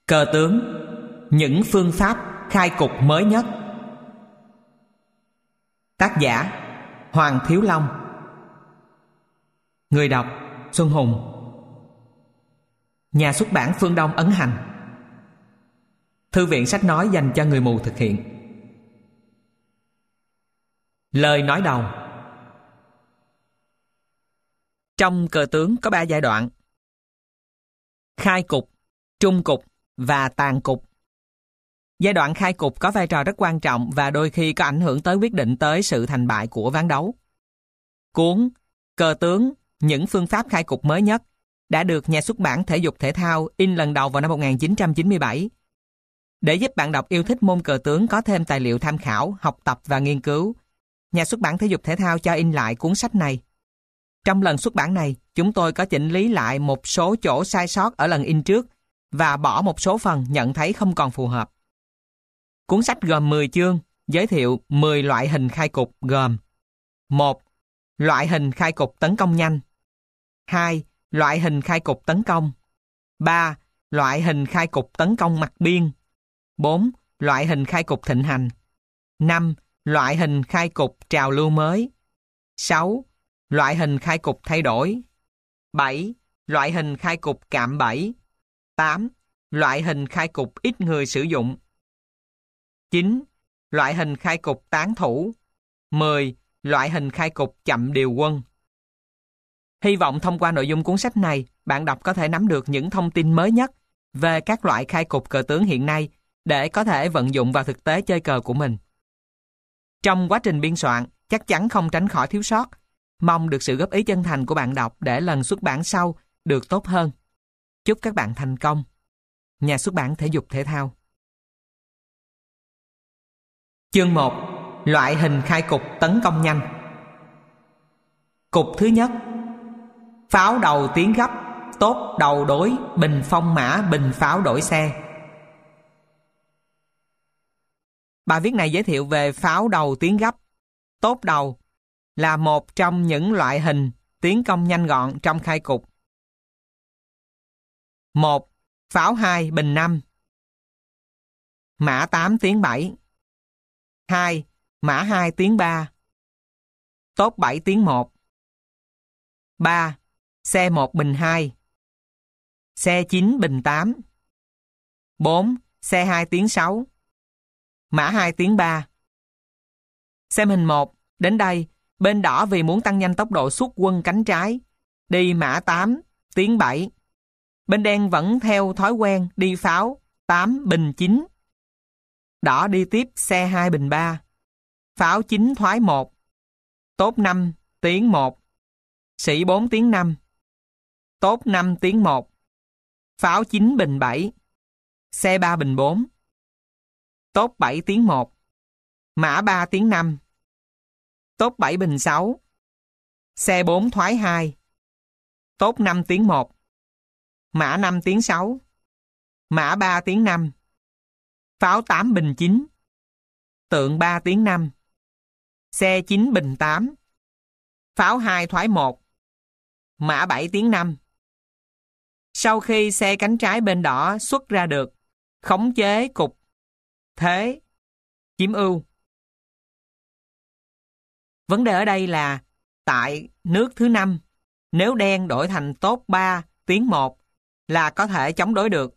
Cờ tướng, những phương pháp khai cục mới nhất. Tác giả Hoàng Thiếu Long. Người đọc Xuân Hùng. Nhà xuất bản Phương Đông ấn hành. Thư viện sách nói dành cho người mù thực hiện. Lời nói đầu. Trong cờ tướng có 3 giai đoạn: khai cục, trung cục và tàn cục. Giai đoạn khai cục có vai trò rất quan trọng và đôi khi có ảnh hưởng tới quyết định tới sự thành bại của ván đấu. Cuốn Cờ tướng, những phương pháp khai cục mới nhất đã được nhà xuất bản Thể dục Thể thao in lần đầu vào năm 1997. Để giúp bạn đọc yêu thích môn cờ tướng có thêm tài liệu tham khảo, học tập và nghiên cứu, nhà xuất bản Thể dục Thể thao cho in lại cuốn sách này. Trong lần xuất bản này, chúng tôi có chỉnh lý lại một số chỗ sai sót ở lần in trước và bỏ một số phần nhận thấy không còn phù hợp. Cuốn sách gồm 10 chương, giới thiệu 10 loại hình khai cục gồm: 1. Loại hình khai cục tấn công nhanh. 2. Loại hình khai cục tấn công. 3. Loại hình khai cục tấn công mặt biên. 4. Loại hình khai cục thịnh hành. 5. Loại hình khai cục trào lưu mới. 6. Loại hình khai cục thay đổi. 7. Loại hình khai cục cạm bẫy. 8. Loại hình khai cục ít người sử dụng. 9. Loại hình khai cục tán thủ. 10. Loại hình khai cục chậm điều quân. Hy vọng thông qua nội dung cuốn sách này, bạn đọc có thể nắm được những thông tin mới nhất về các loại khai cục cờ tướng hiện nay để có thể vận dụng vào thực tế chơi cờ của mình. Trong quá trình biên soạn, chắc chắn không tránh khỏi thiếu sót. Mong được sự góp ý chân thành của bạn đọc để lần xuất bản sau được tốt hơn. Chúc các bạn thành công. Nhà xuất bản Thể dục Thể thao. Chương 1. Loại hình khai cục tấn công nhanh. Cục thứ nhất: pháo đầu tiến gấp, tốt đầu đối, bình phong mã, bình pháo đổi xe. Bài viết này giới thiệu về pháo đầu tiến gấp. Tốt đầu là một trong những loại hình tiến công nhanh gọn trong khai cục. 1. Pháo 2 bình 5. Mã 8 tiến 7. 2. Mã 2 tiến 3. Tốt 7 tiến 1. 3. Xe 1 bình 2. Xe 9 bình 8. 4. Xe 2 tiến 6. Mã 2 tiến 3. Xem hình 1. Đến đây, bên đỏ vì muốn tăng nhanh tốc độ xuất quân cánh trái, đi mã 8 tiến 7. Bên đen vẫn theo thói quen đi pháo 8 bình 9. Đỏ đi tiếp xe 2 bình 3. Pháo 9 thoái 1. Tốt 5 tiến 1. Sĩ 4 tiến 5. Tốt 5 tiến 1. Pháo 9 bình 7. Xe 3 bình 4. Tốt 7 tiến 1. Mã 3 tiến 5. Tốt 7 bình 6. Xe 4 thoái 2. Tốt 5 tiến 1. Mã 5 tiến 6. Mã 3 tiến 5. Pháo 8 bình 9. Tượng 3 tiến 5. Xe 9 bình 8. Pháo 2 thoái 1. Mã 7 tiến 5. Sau khi xe cánh trái bên đỏ xuất ra được, khống chế cục thế chiếm ưu. Vấn đề ở đây là tại nước thứ 5, nếu đen đổi thành tốt 3 tiến 1 là có thể chống đối được.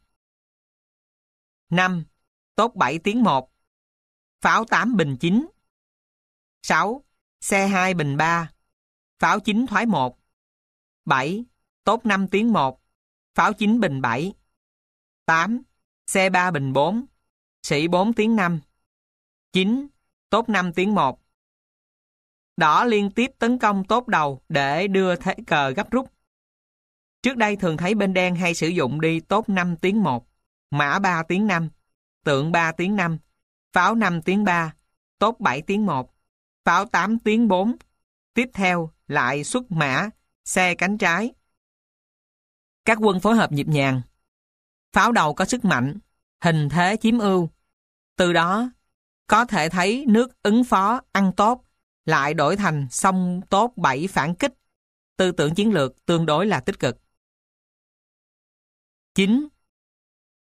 5. Tốt 7 tiến 1. Pháo 8 bình 9. 6. Xe 2 bình 3. Pháo 9 thoái 1. 7. Tốt 5 tiến 1. Pháo 9 bình 7. 8. Xe 3 bình 4. Sĩ 4 tiến 5. 9. Tốt 5 tiến 1. Đỏ liên tiếp tấn công tốt đầu để đưa thế cờ gấp rút. Trước đây thường thấy bên đen hay sử dụng đi tốt 5 tiến 1, mã 3 tiến 5, tượng 3 tiến 5, pháo 5 tiến 3, tốt 7 tiến 1, pháo 8 tiến 4. Tiếp theo lại xuất mã, xe cánh trái. Các quân phối hợp nhịp nhàng. Pháo đầu có sức mạnh, hình thế chiếm ưu. Từ đó có thể thấy nước ứng phó ăn tốt lại đổi thành xông tốt 7 phản kích. Tư tưởng chiến lược tương đối là tích cực. 9.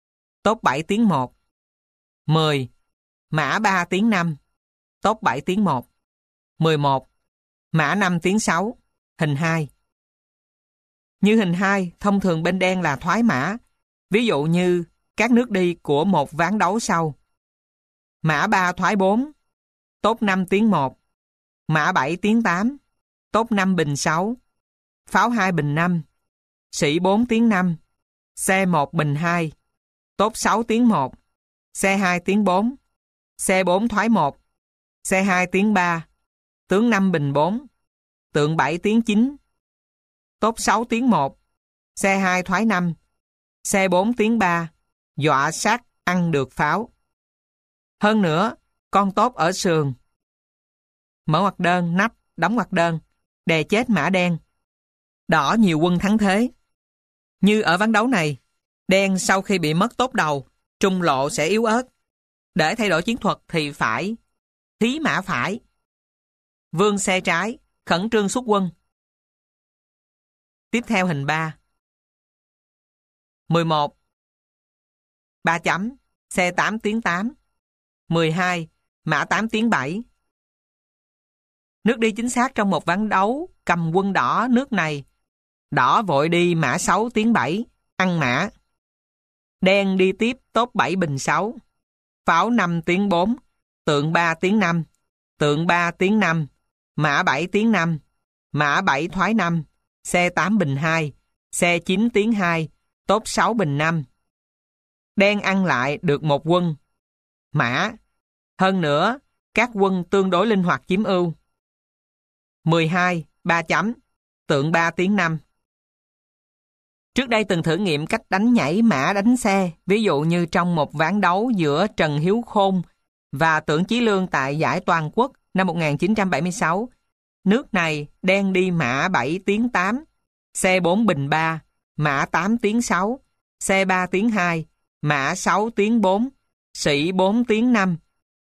top 7 tiếng 1. 10. Mã 3 tiếng 5, top 7 tiếng 1. 11. Mã 5 tiếng 6, hình 2. Như hình 2, thông thường bên đen là thoái mã, ví dụ như các nước đi của một ván đấu sau. Mã 3 thoái 4, top 5 tiếng 1. Mã 7 tiếng 8, top 5 bình 6. Pháo 2 bình 5, sĩ 4 tiếng 5, xe 1 bình 2, top 6 tiếng 1, xe 2 tiếng 4, xe 4 thoái 1, xe 2 tiếng 3, tướng 5 bình 4, tượng 7 tiếng 9, top 6 tiếng 1, xe 2 thoái 5, xe 4 tiếng 3, dọa sát ăn được pháo. Hơn nữa, con tốt ở sườn. Mở ngoặc đơn, nắp, đóng ngoặc đơn, đè chết mã đen. Đỏ nhiều quân thắng thế. Như ở ván đấu này, đen sau khi bị mất tốt đầu, trung lộ sẽ yếu ớt. Để thay đổi chiến thuật thì phải thí mã phải. Vương xe trái, khẩn trương xuất quân. Tiếp theo hình 3. 11. 3 chấm, xe 8 tiếng 8. 12. Mã 8 tiếng 7. Nước đi chính xác trong một ván đấu cầm quân đỏ nước này. Đỏ vội đi mã 6 tiếng 7, ăn mã. Đen đi tiếp top 7 bình 6. Pháo 5 tiếng 4, tượng 3 tiếng 5, tượng 3 tiếng 5, mã 7 tiếng 5, mã 7 thoái 5, xe 8 bình 2, xe 9 tiếng 2, top 6 bình 5. Đen ăn lại được một quân. Mã. Hơn nữa, các quân tương đối linh hoạt chiếm ưu. 12. 3 chấm, tượng 3 tiếng 5. Trước đây từng thử nghiệm cách đánh nhảy mã đánh xe, ví dụ như trong một ván đấu giữa Trần Hiếu Khôn và Tưởng Chí Lương tại giải toàn quốc năm 1976. Nước này đen đi mã 7 tiếng 8, xe 4 bình 3, mã 8 tiếng 6, xe 3 tiếng 2, mã 6 tiếng 4, sĩ 4 tiếng 5,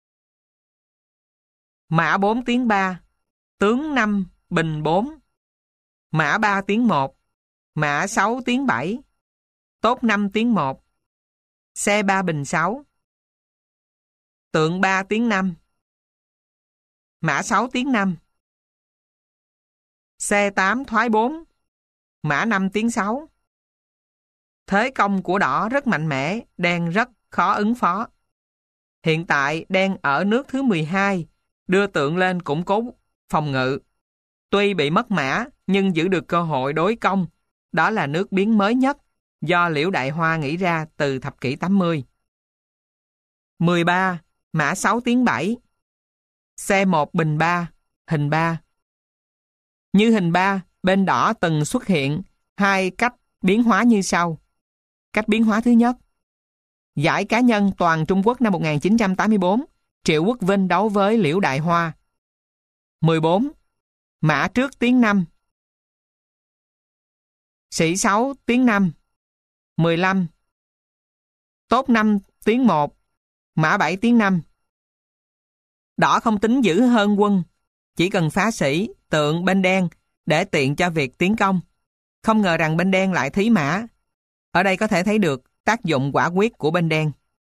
mã 4 tiếng 3, tướng 5 bình 4, mã 3 tiếng 1, mã 6 tiếng 7, tốt 5 tiếng 1, xe 3 bình 6, tượng 3 tiếng 5, mã 6 tiếng 5, xe 8 thoái 4, mã 5 tiếng 6. Thế công của đỏ rất mạnh mẽ, đen rất khó ứng phó. Hiện tại đen ở nước thứ 12, đưa tượng lên củng cố phòng ngự. Tuy bị mất mã, nhưng giữ được cơ hội đối công. Đó là nước biến mới nhất, do Liễu Đại Hoa nghĩ ra từ thập kỷ 80. 13. Mã 6 tiếng 7. Xe 1 bình 3, hình 3. Như hình 3, bên đỏ từng xuất hiện hai cách biến hóa như sau. Cách biến hóa thứ nhất. Giải cá nhân toàn Trung Quốc năm 1984, Triệu Quốc Vinh đấu với Liễu Đại Hoa. 14. Mã trước tiếng 5. Sĩ 6 tiếng 5. 15. Tốt 5 tiếng 1. Mã 7 tiếng 5. Đỏ không tính giữ hơn quân, chỉ cần phá sĩ, tượng bên đen để tiện cho việc tiến công. Không ngờ rằng bên đen lại thí mã. Ở đây có thể thấy được tác dụng quả quyết của bên đen.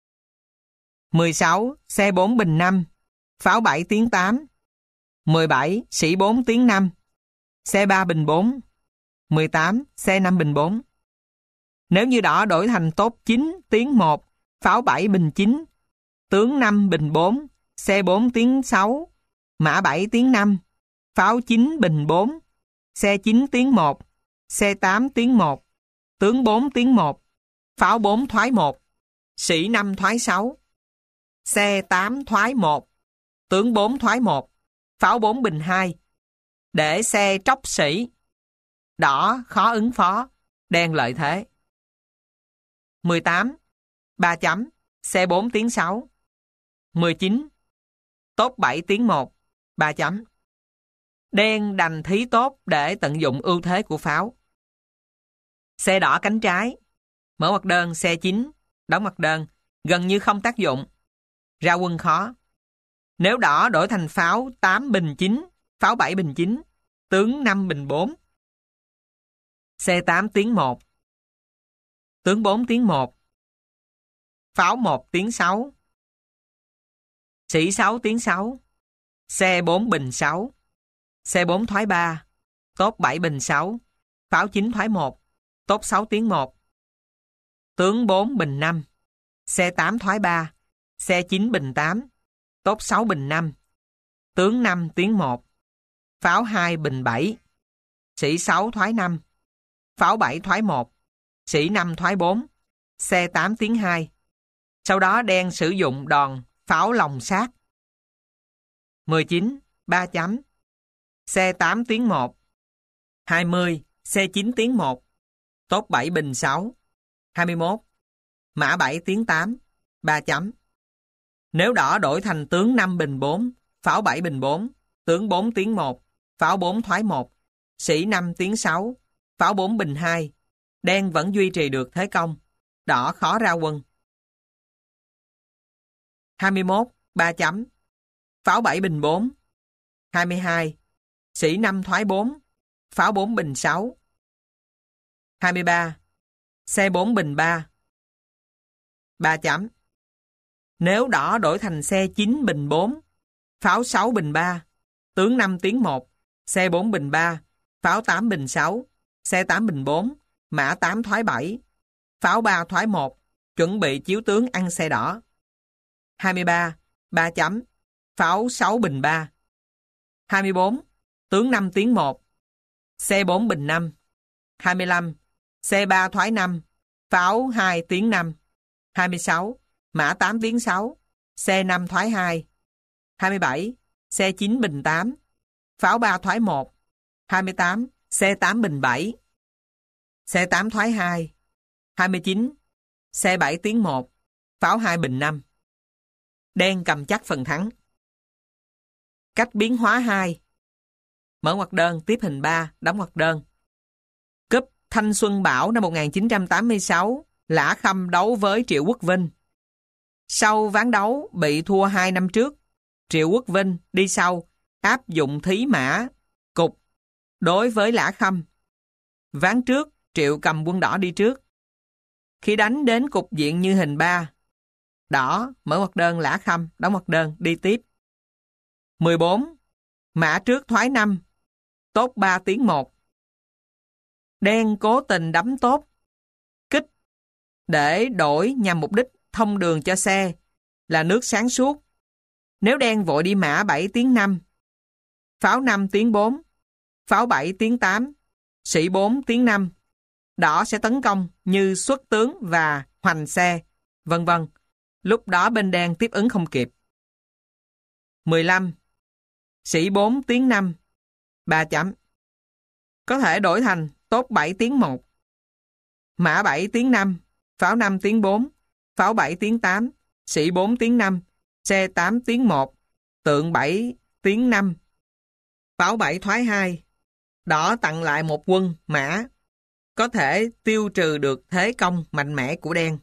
16. Xe 4 bình 5. Pháo 7 tiếng 8. 17. Sĩ 4 tiếng 5. Xe 3 bình 4. 18. Xe 5 bình 4. Nếu như đỏ đổi thành tốt 9 tiếng 1, pháo 7 bình 9, tướng 5 bình 4, xe 4 tiếng 6, mã 7 tiếng 5, pháo 9 bình 4, xe 9 tiếng 1, xe 8 tiếng 1, tướng 4 tiếng 1, pháo 4 thoái 1, sĩ 5 thoái 6, xe 8 thoái 1, tướng 4 thoái 1, pháo 4 bình 2, để xe tróc sĩ. Đỏ khó ứng phó, đen lợi thế. 18. 3 chấm, xe 4 tiếng 6. 19. Tốt 7 tiếng 1, 3 chấm. Đen đành thí tốt để tận dụng ưu thế của pháo. Xe đỏ cánh trái. Mở ngoặc đơn xe 9, đóng ngoặc đơn, gần như không tác dụng. Ra quân khó. Nếu đỏ đổi thành pháo 8 bình 9, pháo 7 bình 9, tướng 5 bình 4. Xe 8 tiếng 1. Tướng 4 tiếng 1. pháo 1 tiếng 6, sĩ 6 tiếng 6, xe 4 bình 6, xe 4 thoái 3, tốt 7 bình 6, pháo 9 thoái 1, tốt 6 tiếng 1, tướng 4 bình 5, xe 8 thoái 3, xe 9 bình 8, tốt 6 bình 5, tướng 5 tiếng 1, pháo 2 bình 7, sĩ 6 thoái 5, pháo 7 thoái 1, sĩ 5 thoái 4, xe 8 tiếng 2. Sau đó đen sử dụng đòn pháo lòng sát. 19, 3 chấm. Xe 8 tiếng 1. 20, xe 9 tiếng 1. Tốt 7 bình 6. 21, mã 7 tiếng 8. 3 chấm. Nếu đỏ đổi thành tướng 5 bình 4, pháo 7 bình 4, tướng 4 tiếng 1, pháo 4 thoái 1, sĩ 5 tiếng 6, pháo 4 bình 2. Đen vẫn duy trì được thế công. Đỏ khó ra quân. 21, 3 chấm. Pháo 7 bình 4. 22, sĩ 5 thoái 4, pháo 4 bình 6. 23, xe 4 bình 3. 3 chấm. Nếu đỏ đổi thành xe 9 bình 4, pháo 6 bình 3, tướng 5 tiếng 1, xe 4 bình 3, pháo 8 bình 6, xe 8 bình 4, mã 8 thoái 7, pháo 3 thoái 1, chuẩn bị chiếu tướng ăn xe đỏ. 23, 3 chấm, pháo 6 bình 3. 24, tướng 5 tiếng 1, xe 4 bình 5. 25, xe 3 thoái 5, pháo 2 tiếng 5. 26, mã 8 tiếng 6, xe 5 thoái 2. 27, xe 9 bình 8, pháo 3 thoái 1. 28, xe 8 bình 7, xe 8 thoái 2. 29, xe 7 tiếng 1, pháo 2 bình 5. Đen cầm chắc phần thắng. Cách biến hóa 2. Mở ngoặc đơn, tiếp hình 3, đóng ngoặc đơn. Cúp Thanh Xuân Bảo năm 1986, Lã Khâm đấu với Triệu Quốc Vinh. Sau ván đấu bị thua 2 năm trước, Triệu Quốc Vinh đi sau, áp dụng thí mã, cục đối với Lã Khâm. Ván trước, Triệu cầm quân đỏ đi trước. Khi đánh đến cục diện như hình 3, đỏ, mở ngoặc đơn Lã Khâm, đóng ngoặc đơn, đi tiếp. 14. Mã trước thoái 5, tốt 3 tiếng 1. Đen cố tình đấm tốt, kích, để đổi nhằm mục đích thông đường cho xe, là nước sáng suốt. Nếu đen vội đi mã 7 tiếng 5, pháo 5 tiếng 4, pháo 7 tiếng 8, sĩ 4 tiếng 5, đỏ sẽ tấn công như xuất tướng và hoành xe, vân vân. Lúc đó bên đen tiếp ứng không kịp. 15. Sĩ 4 tiếng 5, 3 chấm. Có thể đổi thành tốt 7 tiếng 1. Mã 7 tiếng 5, pháo 5 tiếng 4, pháo 7 tiếng 8, sĩ 4 tiếng 5, xe 8 tiếng 1, tượng 7 tiếng 5, pháo 7 thoái 2. Đỏ tặng lại một quân mã, có thể tiêu trừ được thế công mạnh mẽ của đen.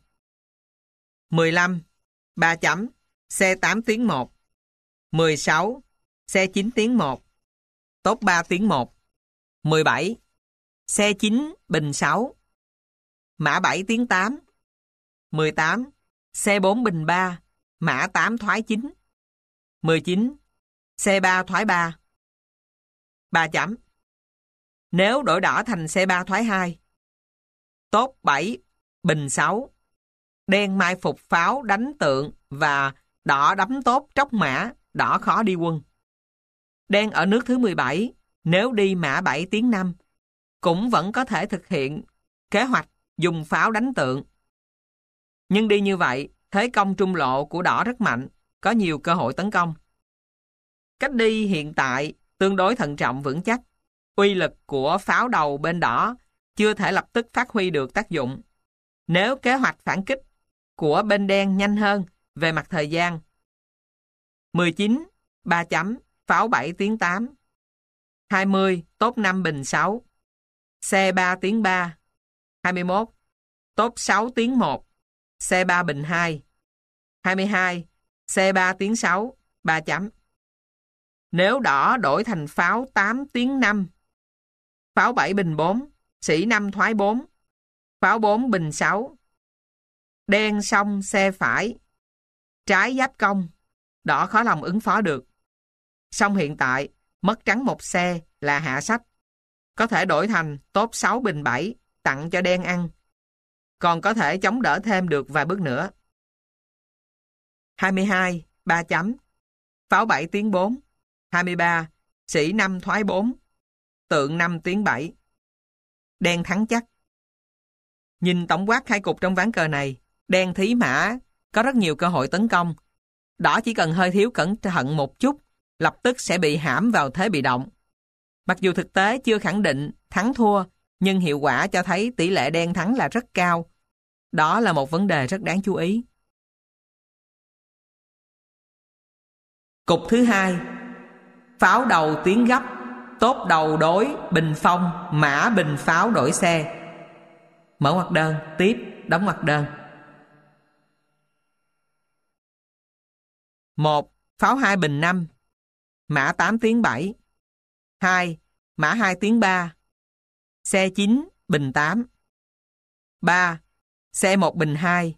15. 3 chấm, xe 8 tiếng 1. 16. Xe 9 tiếng 1. Tốt 3 tiếng 1. 17. Xe 9 bình 6. Mã 7 tiếng 8. 18. Xe 4 bình 3. Mã 8 thoái 9. 19. Xe 3 thoái 3. 3 chấm. Nếu đổi đỏ thành xe 3 thoái 2. Tốt 7 bình 6. Đen mai phục pháo đánh tượng và đỏ đấm tốt tróc mã, đỏ khó đi quân. Đen ở nước thứ 17, nếu đi mã 7 tiếng 5, cũng vẫn có thể thực hiện kế hoạch dùng pháo đánh tượng. Nhưng đi như vậy, thế công trung lộ của đỏ rất mạnh, có nhiều cơ hội tấn công. Cách đi hiện tại tương đối thận trọng vững chắc. Uy lực của pháo đầu bên đỏ chưa thể lập tức phát huy được tác dụng. Nếu kế hoạch phản kích của bên đen nhanh hơn về mặt thời gian. 19, 3 chấm, pháo 7 tiếng 8. 20, tốt 5 bình 6. Xe 3 tiếng 3. 21, tốt 6 tiếng 1. Xe 3 bình 2. 22, xe 3 tiếng 6. 3 chấm. Nếu đỏ đổi thành pháo 8 tiếng 5, pháo 7 bình 4, sĩ 5 thoái 4, pháo 4 bình 6. đen xong xe phải, trái giáp công, đỏ khó lòng ứng phó được. Song hiện tại, mất trắng một xe là hạ sách. Có thể đổi thành tốt 6 bình 7, tặng cho đen ăn. Còn có thể chống đỡ thêm được vài bước nữa. 22, 3 chấm. Pháo 7 tiến 4. 23, sĩ 5 thoái 4. Tượng 5 tiến 7. Đen thắng chắc. Nhìn tổng quát khai cục trong ván cờ này, đen thí mã có rất nhiều cơ hội tấn công. Đỏ chỉ cần hơi thiếu cẩn thận một chút, lập tức sẽ bị hãm vào thế bị động. Mặc dù thực tế chưa khẳng định thắng thua, nhưng hiệu quả cho thấy tỷ lệ đen thắng là rất cao. Đó là một vấn đề rất đáng chú ý. Cục thứ hai. Pháo đầu tiến gấp, tốt đầu đối, bình phong, mã bình pháo đổi xe. Mở ngoặc đơn, tiếp, đóng ngoặc đơn. 1. Pháo 2 bình 5, mã 8 tiến 7. 2. Mã 2 tiến 3, xe 9 bình 8. 3. Xe 1 bình 2,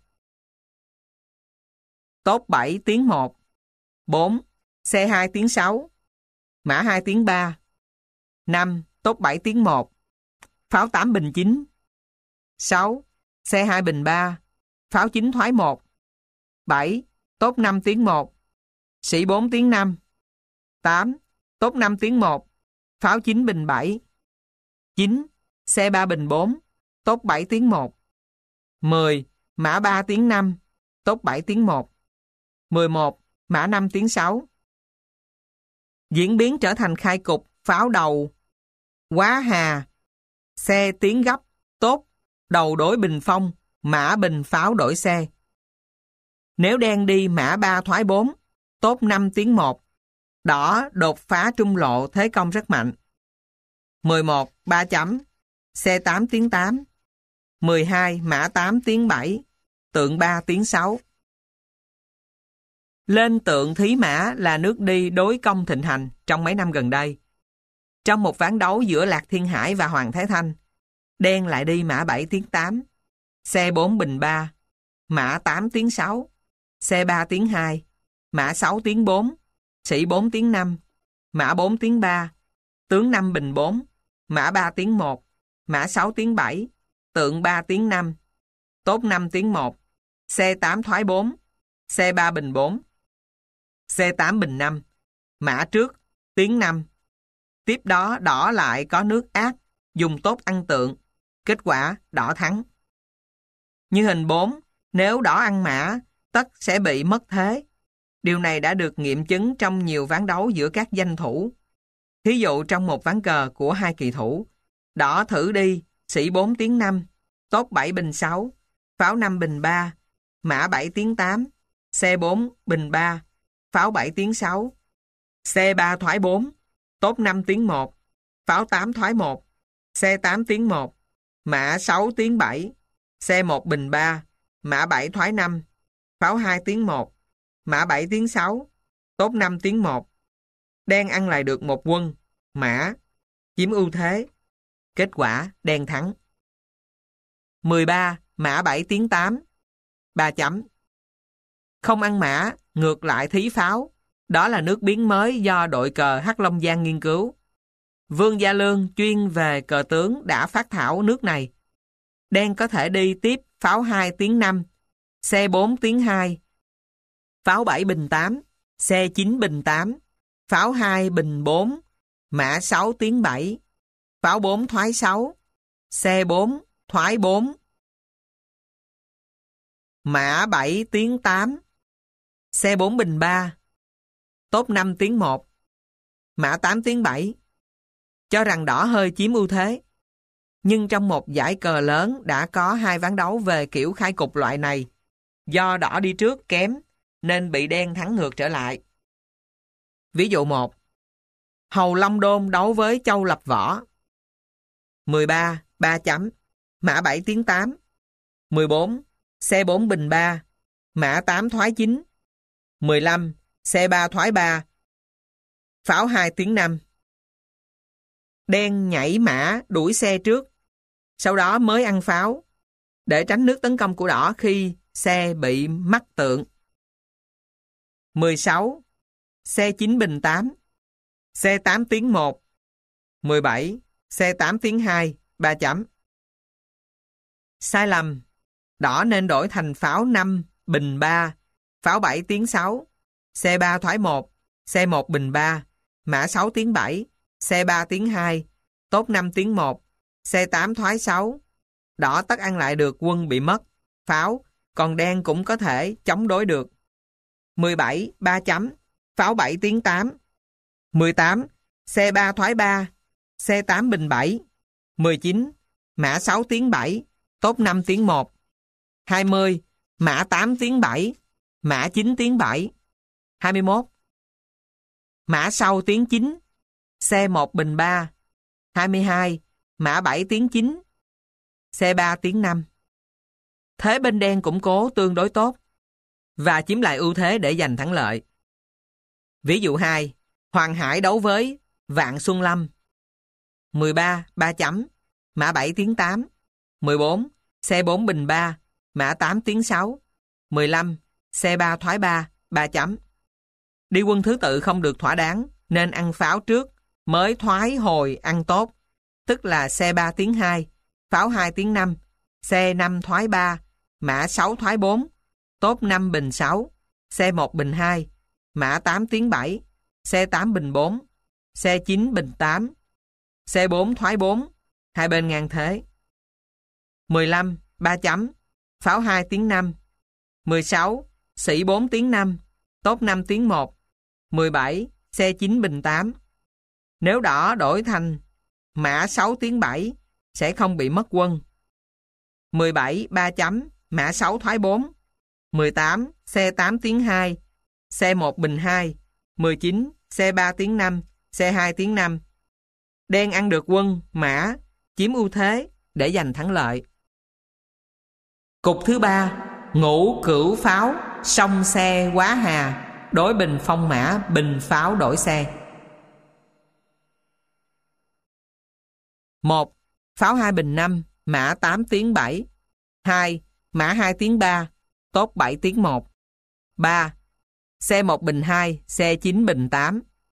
tốt 7 tiến 1. 4. Xe 2 tiến 6, mã 2 tiến 3. 5. Tốt 7 tiến 1, pháo 8 bình 9. 6. Xe 2 bình 3, pháo 9 thoái 1. 7. Tốt 5 tiến 1, sĩ 4 tiến 5. 8. Tốt 5 tiến 1, pháo 9 bình 7. 9. Xe 3 bình 4, tốt 7 tiến 1. 10. Mã 3 tiến 5, tốt 7 tiến 1. 11. Mã 5 tiến 6. Diễn biến trở thành khai cục pháo đầu quá hà, xe tiến gấp, tốt đầu đối bình phong, mã bình pháo đổi xe. Nếu đen đi mã 3 thoái 4, tốt 5 tiến 1, đỏ đột phá trung lộ thế công rất mạnh. 11. 3 chấm, xe 8 tiến 8. 12. Mã 8 tiến 7, tượng 3 tiến 6. Lên tượng thí mã là nước đi đối công thịnh hành trong mấy năm gần đây. Trong một ván đấu giữa Lạc Thiên Hải và Hoàng Thái Thanh, đen lại đi mã 7 tiến 8, xe 4 bình 3, mã 8 tiến 6, xe 3 tiến 2, mã 6 tiến 4, sĩ 4 tiến 5, mã 4 tiến 3, tướng 5 bình 4, mã 3 tiến 1, mã 6 tiến 7, tượng 3 tiến 5, tốt 5 tiến 1, xe 8 thoái 4, xe 3 bình 4, xe 8 bình 5, mã trước, tiến 5. Tiếp đó đỏ lại có nước ác, dùng tốt ăn tượng. Kết quả đỏ thắng. Như hình 4, nếu đỏ ăn mã, tất sẽ bị mất thế. Điều này đã được nghiệm chứng trong nhiều ván đấu giữa các danh thủ. Thí dụ trong một ván cờ của hai kỳ thủ, đỏ thử đi, sĩ 4 tiến 5, tốt 7 bình 6, pháo 5 bình 3, mã 7 tiến 8, xe 4 bình 3, pháo 7 tiến 6, xe 3 thoái 4, tốt 5 tiến 1, pháo 8 thoái 1, xe 8 tiến 1, mã 6 tiến 7, xe 1 bình 3, mã 7 thoái 5, pháo 2 tiến 1, mã 7 tiến 6, tốt 5 tiến 1. Đen ăn lại được một quân, mã, chiếm ưu thế. Kết quả đen thắng. 13. Mã 7 tiến 8, 3 chấm. Không ăn mã, ngược lại thí pháo. Đó là nước biến mới do đội cờ Hắc Long Giang nghiên cứu. Vương Gia Lương chuyên về cờ tướng đã phát thảo nước này. Đen có thể đi tiếp pháo 2 tiến 5, xe 4 tiến 2, pháo 7 bình 8, xe 9 bình 8, pháo 2 bình 4, mã 6 tiến 7, pháo 4 thoái 6, xe 4 thoái 4, mã 7 tiến 8, xe 4 bình 3, tốt 5 tiến 1, mã 8 tiến 7, cho rằng đỏ hơi chiếm ưu thế. Nhưng trong một giải cờ lớn đã có hai ván đấu về kiểu khai cục loại này. Do đỏ đi trước kém nên bị đen thắng ngược trở lại. Ví dụ 1. Hầu Long Đôn đấu với Châu Lập Võ. 13. 3 chấm, mã 7 tiến 8. 14. Xe 4 bình 3, mã 8 thoái 9. 15. Xe 3 thoái 3, pháo 2 tiến 5. Đen nhảy mã đuổi xe trước, sau đó mới ăn pháo, để tránh nước tấn công của đỏ khi xe bị mắc tượng. 16. Xe 9 bình 8, xe 8 tiếng 1. 17. Xe 8 tiếng 2, 3 chấm. Sai lầm. Đỏ nên đổi thành pháo 5 bình 3, pháo 7 tiếng 6, xe 3 thoái 1, xe 1 bình 3, mã 6 tiếng 7, xe 3 tiếng 2, tốt 5 tiếng 1, xe 8 thoái 6. Đỏ tất ăn lại được quân bị mất, pháo, còn đen cũng có thể chống đối được. 17, 3 chấm, pháo 7 tiếng 8. 18, xe 3 thoái 3, xe 8 bình 7. 19, mã 6 tiếng 7, tốt 5 tiếng 1. 20, mã 8 tiếng 7, mã 9 tiếng 7. 21, mã sau tiếng 9, xe 1 bình 3. 22, mã 7 tiếng 9, xe 3 tiếng 5. Thế bên đen củng cố tương đối tốt và chiếm lại ưu thế để giành thắng lợi. Ví dụ 2, Hoàng Hải đấu với Vạn Xuân Lâm. 13, 3 chấm, mã 7 tiếng 8. 14, xe 4 bình 3, mã 8 tiếng 6. 15, xe 3 thoái 3, 3 chấm. Đi quân thứ tự không được thỏa đáng, nên ăn pháo trước, mới thoái hồi ăn tốt, tức là xe 3 tiếng 2, pháo 2 tiếng 5, xe 5 thoái 3, mã 6 thoái 4, tốt 5 bình 6, xe 1 bình 2, mã 8 tiếng 7, xe 8 bình 4, xe 9 bình 8, xe 4 thoái 4, hai bên ngang thế. 15, 3 chấm, pháo 2 tiếng 5. 16, sĩ 4 tiếng 5, tốt 5 tiếng 1. 17, xe 9 bình 8. Nếu đỏ đổi thành mã 6 tiếng 7, sẽ không bị mất quân. 17, 3 chấm, mã 6 thoái 4. 18, xe 8 tiếng 2, xe 1 bình 2. 19, xe 3 tiếng 5, xe 2 tiếng 5. Đen ăn được quân, mã, chiếm ưu thế để giành thắng lợi. Cục thứ 3, ngũ cửu pháo, song xe quá hà, đối bình phong mã, bình pháo đổi xe. 1. Pháo 2 bình 5, mã 8 tiếng 7. 2. Mã 2 tiếng 3, tốt 7 tiếng 1. 3. Xe 1 bình 2, xe 9 bình 8.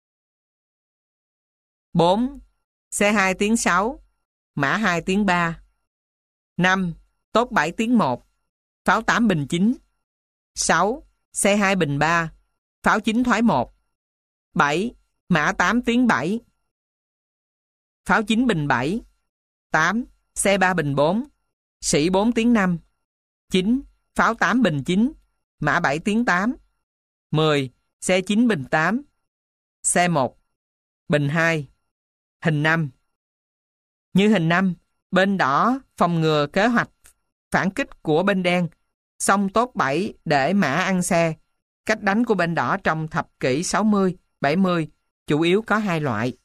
4. Xe 2 tiếng 6, mã 2 tiếng 3. 5. Tốt 7 tiếng 1, pháo 8 bình 9. 6. Xe 2 bình 3, pháo 9 thoái 1. 7. Mã 8 tiếng 7, pháo 9 bình 7. 8. Xe 3 bình 4, sĩ 4 tiếng 5. 9. Pháo 8 bình 9, mã 7 tiếng 8. 10. Xe 9 bình 8, xe 1 bình 2. Hình 5. Như hình 5, bên đỏ phòng ngừa kế hoạch phản kích của bên đen, xong tốt 7 để mã ăn xe. Cách đánh của bên đỏ trong thập kỷ 60, 70 chủ yếu có hai loại.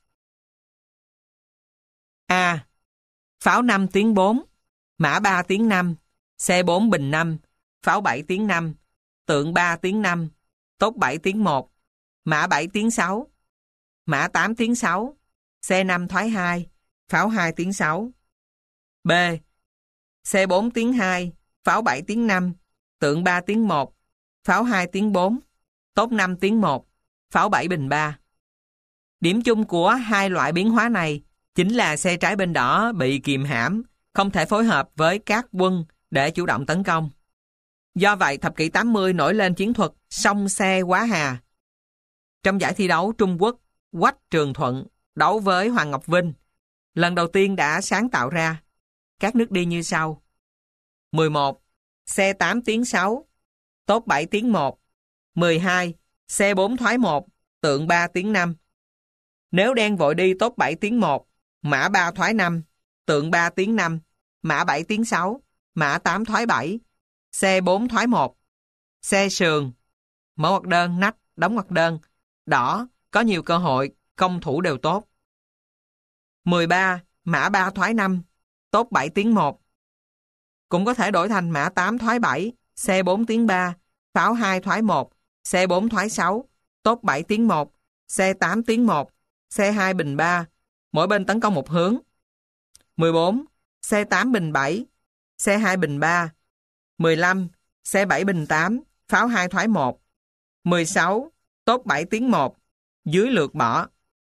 A. Pháo 5 tiếng 4, mã 3 tiếng 5, xe 4 bình 5, pháo 7 tiếng 5, tượng 3 tiếng 5, tốt 7 tiếng 1, mã 7 tiếng 6, mã 8 tiếng 6, xe 5 thoái 2, pháo 2 tiếng 6. B. Xe 4 tiếng 2, pháo 7 tiếng 5, tượng 3 tiếng 1, pháo 2 tiếng 4, tốt 5 tiếng 1, pháo 7 bình 3. Điểm chung của hai loại biến hóa này chính là xe trái bên đỏ bị kìm hãm, không thể phối hợp với các quân để chủ động tấn công. Do vậy, thập kỷ 80 nổi lên chiến thuật song xe quá hà. Trong giải thi đấu Trung Quốc, Quách Trường Thuận đấu với Hoàng Ngọc Vinh, lần đầu tiên đã sáng tạo ra. Các nước đi như sau. 11. Xe 8 tiếng 6, tốt 7 tiếng 1. 12. Xe 4 thoái 1, tượng 3 tiếng 5. Nếu đen vội đi tốt 7 tiếng 1, mã 3 thoái 5, tượng 3 tiếng 5, mã 7 tiếng 6, mã 8 thoái 7, xe 4 thoái 1. Xe sườn, mở ngoặc đơn, nách, đóng ngoặc đơn, đỏ, có nhiều cơ hội, công thủ đều tốt. 13. Mã 3 thoái 5, tốt 7 tiếng 1. Cũng có thể đổi thành mã 8 thoái 7, xe 4 tiếng 3, pháo 2 thoái 1, xe 4 thoái 6, tốt 7 tiếng 1, xe 8 tiếng 1, xe 2 bình 3, mỗi bên tấn công một hướng. 14. Xe 8 bình 7, xe 2 bình 3. 15. xe 7 bình 8, pháo 2 thoái 1. 16, tốt 7 tiến 1, dưới lượt bỏ.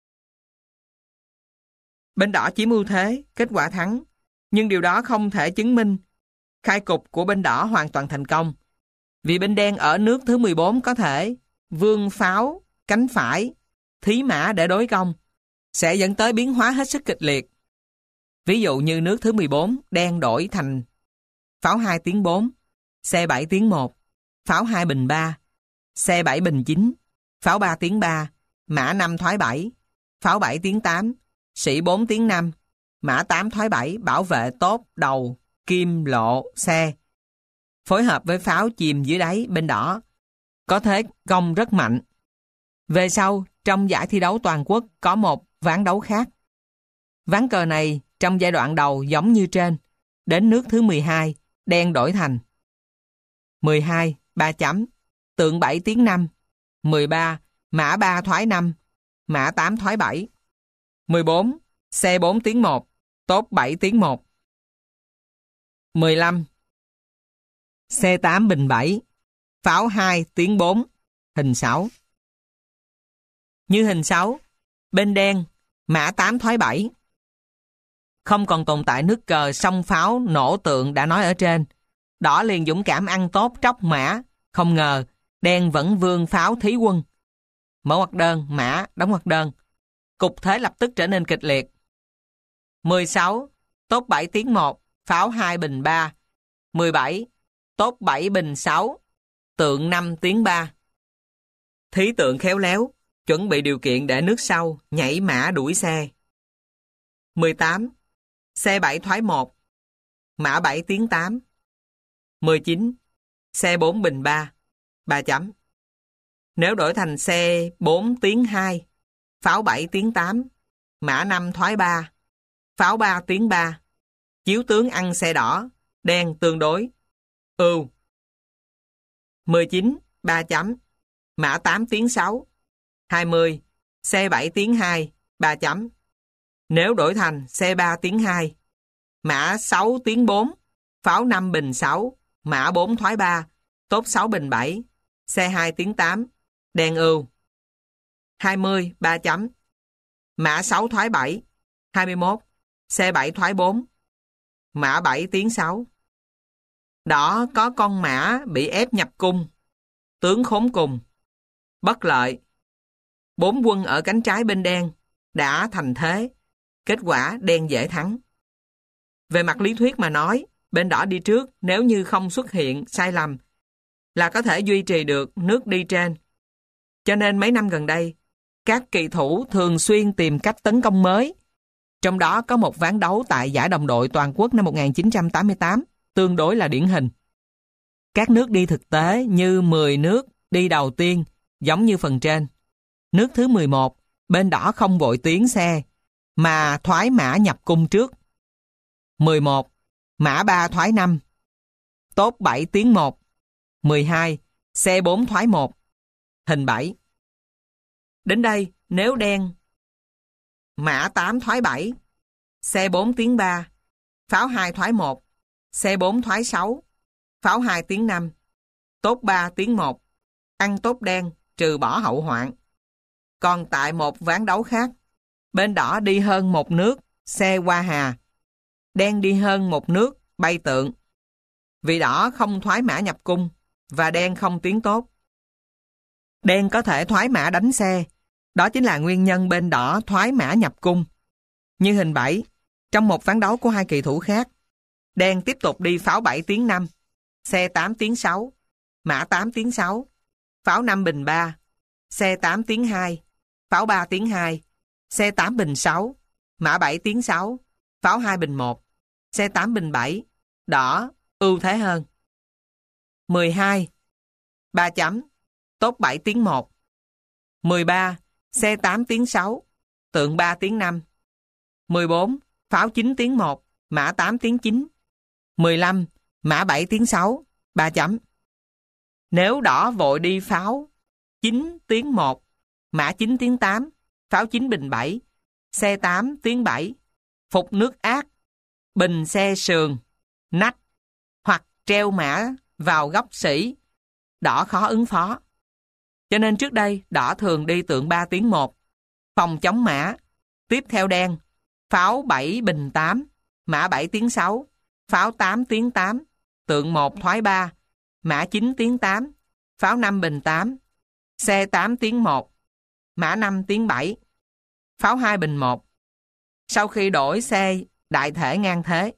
Bên đỏ chiếm ưu thế, kết quả thắng. Nhưng điều đó không thể chứng minh khai cục của bên đỏ hoàn toàn thành công. Vì bên đen ở nước thứ 14 có thể vươn pháo, cánh phải, thí mã để đối công, sẽ dẫn tới biến hóa hết sức kịch liệt. Ví dụ như nước thứ 14, đen đổi thành pháo 2 tiến 4, xe 7 tiến 1, pháo 2 bình 3, xe 7 bình 9, pháo 3 tiến 3, mã 5 thoái 7, pháo 7 tiến 8, sĩ 4 tiến 5, mã 8 thoái 7, bảo vệ tốt, đầu, kim, lộ, xe. Phối hợp với pháo chìm dưới đáy bên đỏ, có thế công rất mạnh. Về sau, trong giải thi đấu toàn quốc có một ván đấu khác. Ván cờ này trong giai đoạn đầu giống như trên, đến nước thứ 12, đen đổi thành 12, 3 chấm, tượng 7 tiến 5, 13, mã 3 thoái 5, mã 8 thoái 7, 14, xe 4 tiến 1, tốt 7 tiến 1, 15, xe 8 bình 7, pháo 2 tiến 4, hình 6. Như hình 6, bên đen, mã 8 thoái 7. Không còn tồn tại nước cờ song pháo nổ tượng đã nói ở trên. Đỏ liền dũng cảm ăn tốt tróc mã. Không ngờ, đen vẫn vươn pháo thí quân. Mở ngoặc đơn, mã, đóng ngoặc đơn. Cục thế lập tức trở nên kịch liệt. 16, tốt 7 tiến 1, pháo 2 bình 3. 17, tốt 7 bình 6, tượng 5 tiến 3. Thí tượng khéo léo, chuẩn bị điều kiện để nước sau, nhảy mã đuổi xe. 18, xe 7 thoái 1, mã 7 tiến 8. 19, xe 4 bình 3, 3 chấm. Nếu đổi thành xe 4 tiến 2, pháo 7 tiến 8, mã 5 thoái 3, pháo 3 tiến 3, chiếu tướng ăn xe đỏ, đen tương đối, ưu. 19, 3 chấm, mã 8 tiến 6, 20, xe 7 tiến 2, 3 chấm. Nếu đổi thành xe 3 tiến 2, mã 6 tiến 4, pháo 5 bình 6, mã 4 thoái 3, tốt 6 bình 7, xe 2 tiến 8, đen ưu. 20, 3 chấm, mã 6 thoái 7, 21, xe 7 thoái 4, mã 7 tiến 6. Đỏ có con mã bị ép nhập cung, tướng khốn cùng, bất lợi. 4 quân ở cánh trái bên đen đã thành thế, kết quả đen dễ thắng. Về mặt lý thuyết mà nói, bên đỏ đi trước nếu như không xuất hiện sai lầm là có thể duy trì được nước đi trên. Cho nên mấy năm gần đây, các kỳ thủ thường xuyên tìm cách tấn công mới. Trong đó có một ván đấu tại giải đồng đội toàn quốc năm 1988, tương đối là điển hình. Các nước đi thực tế như 10 nước đi đầu tiên, giống như phần trên. Nước thứ 11, bên đỏ không vội tiến xe, mà thoái mã nhập cung trước. 11, mã 3 thoái 5, tốt 7 tiến 1. 12, xe 4 thoái 1, hình 7. Đến đây, nếu đen mã 8 thoái 7, xe 4 tiến 3, pháo 2 thoái 1, xe 4 thoái 6, pháo 2 tiến 5, tốt 3 tiến 1, ăn tốt đen, trừ bỏ hậu hoạn. Còn tại một ván đấu khác, bên đỏ đi hơn một nước, xe qua hà. Đen đi hơn một nước, bay tượng. Vì đỏ không thoái mã nhập cung, và đen không tiến tốt. Đen có thể thoái mã đánh xe, đó chính là nguyên nhân bên đỏ thoái mã nhập cung. Như hình 7, trong một ván đấu của hai kỳ thủ khác, đen tiếp tục đi pháo 7 tiến 5, xe 8 tiến 6, mã 8 tiến 6, pháo 5 bình 3, xe 8 tiến 2, pháo 3 tiến 2, xe 8 bình 6, mã 7 tiến 6, pháo 2 bình 1, xe 8 bình 7, đỏ, ưu thế hơn. 12, 3 chấm, tốt 7 tiến 1. 13, xe 8 tiến 6, tượng 3 tiến 5. 14, pháo 9 tiến 1, mã 8 tiến 9. 15, mã 7 tiến 6, 3 chấm. Nếu đỏ vội đi pháo 9 tiến 1, mã 9 tiến 8, pháo 9 bình 7, xe 8 tiến 7, phục nước ác, bình xe sườn, nách, hoặc treo mã vào góc sĩ, đỏ khó ứng phó. Cho nên trước đây, đỏ thường đi tượng 3 tiến 1, phòng chống mã, tiếp theo đen, pháo 7 bình 8, mã 7 tiến 6, pháo 8 tiến 8, tượng 1 thoái 3, mã 9 tiến 8, pháo 5 bình 8, xe 8 tiến 1, mã 5 tiến 7, pháo 2 bình 1. Sau khi đổi xe đại thể ngang thế.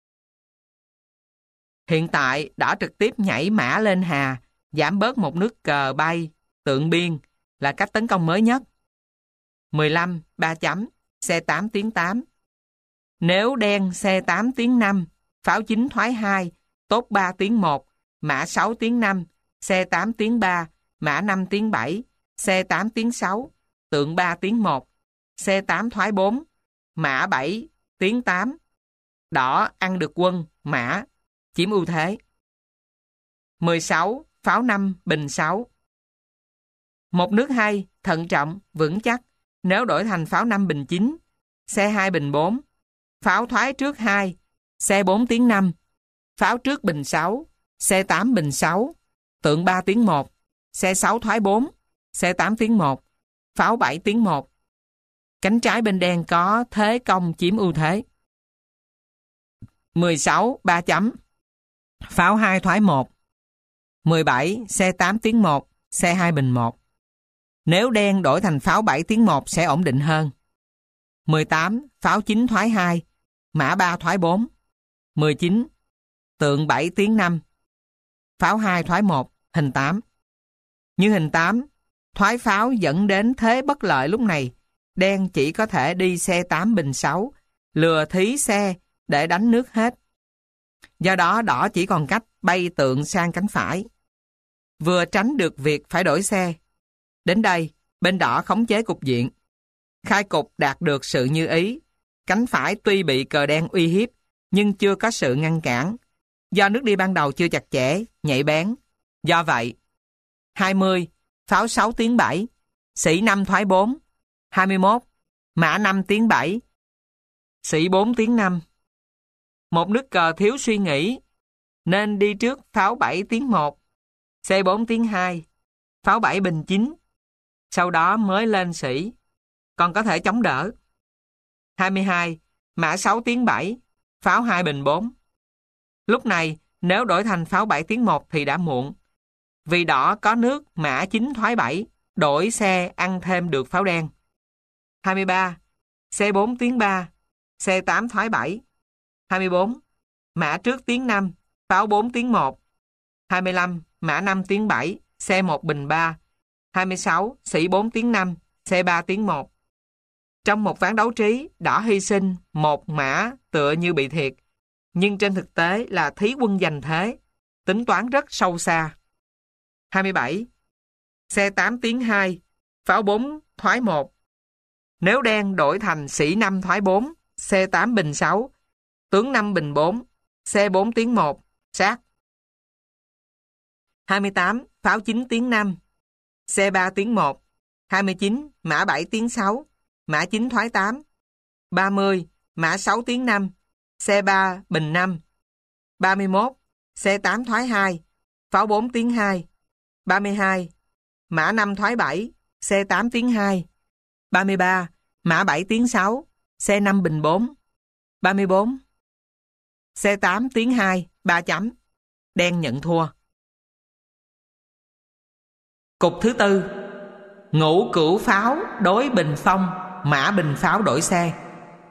Hiện tại, đỏ trực tiếp nhảy mã lên hà, giảm bớt một nước cờ bay, tượng biên là cách tấn công mới nhất. 15, 3 chấm, xe 8 tiến 8. Nếu đen xe 8 tiến 5, pháo 9 thoái 2, tốt 3 tiến 1, mã 6 tiến 5, xe 8 tiến 3, mã 5 tiến 7, xe 8 tiến 6, tượng 3 tiến 1, xe 8 thoái 4, mã 7 tiến 8. Đỏ ăn được quân, mã, chiếm ưu thế. 16, pháo 5 bình 6. Một nước hay, thận trọng, vững chắc. Nếu đổi thành pháo 5 bình 9, xe 2 bình 4, pháo thoái trước 2, xe 4 tiến 5, pháo trước bình 6, xe 8 bình 6, tượng 3 tiến 1, xe 6 thoái 4, xe 8 tiến 1, pháo 7 tiến 1. Cánh trái bên đen có thế công chiếm ưu thế. 16, 3 chấm. Pháo 2 thoái 1. 17, xe 8 tiến 1, xe 2 bình 1. Nếu đen đổi thành pháo 7 tiến 1 sẽ ổn định hơn. 18, pháo 9 thoái 2, mã 3 thoái 4. 19, tượng 7 tiến 5, pháo 2 thoái 1, hình 8. Như hình 8, thoái pháo dẫn đến thế bất lợi lúc này. Đen chỉ có thể đi xe 8 bình 6, lừa thí xe để đánh nước hết. Do đó đỏ chỉ còn cách bay tượng sang cánh phải. Vừa tránh được việc phải đổi xe. Đến đây, bên đỏ khống chế cục diện. Khai cục đạt được sự như ý. Cánh phải tuy bị cờ đen uy hiếp, nhưng chưa có sự ngăn cản. Do nước đi ban đầu chưa chặt chẽ, nhạy bén. Do vậy, 20, pháo 6 tiến 7, sĩ 5 thoái 4. 21, mã 5 tiến 7, sĩ 4 tiến 5. Một nước cờ thiếu suy nghĩ, nên đi trước pháo 7 tiến 1, xe 4 tiến 2, pháo 7 bình 9, sau đó mới lên sĩ, còn có thể chống đỡ. 22, mã 6 tiến 7, pháo 2 bình 4. Lúc này, nếu đổi thành pháo 7 tiến 1 thì đã muộn. Vì đỏ có nước mã 9 thoái 7, đổi xe ăn thêm được pháo đen. 23, xe 4 tiến 3, xe 8 thoái 7. 24, mã trước tiến 5, pháo 4 tiến 1. 25, mã 5 tiến 7, xe 1 bình 3. 26, sĩ 4 tiến 5, xe 3 tiến 1. Trong một ván đấu trí, đỏ hy sinh một mã tựa như bị thiệt, nhưng trên thực tế là thí quân giành thế, tính toán rất sâu xa. 27, xe 8 tiến 2, pháo 4 thoái 1. Nếu đen đổi thành sĩ 5 thoái 4, xe 8 bình 6, tướng 5 bình 4, xe 4 tiến 1, sát. 28, pháo 9 tiến 5, xe 3 tiến 1. 29, mã 7 tiến 6, mã 9 thoái 8. 30, mã 6 tiến 5, xe 3 bình 5. 31, xe 8 thoái 2, pháo 4 tiến 2. 32, mã 5 thoái 7, xe 8 tiến 2. 33, mã 7 tiến 6, xe 5 bình 4. 34, xe 8 tiến 2, 3 chấm. Đen nhận thua. Cục thứ tư, ngũ cửu pháo đối bình phong, mã bình pháo đổi xe.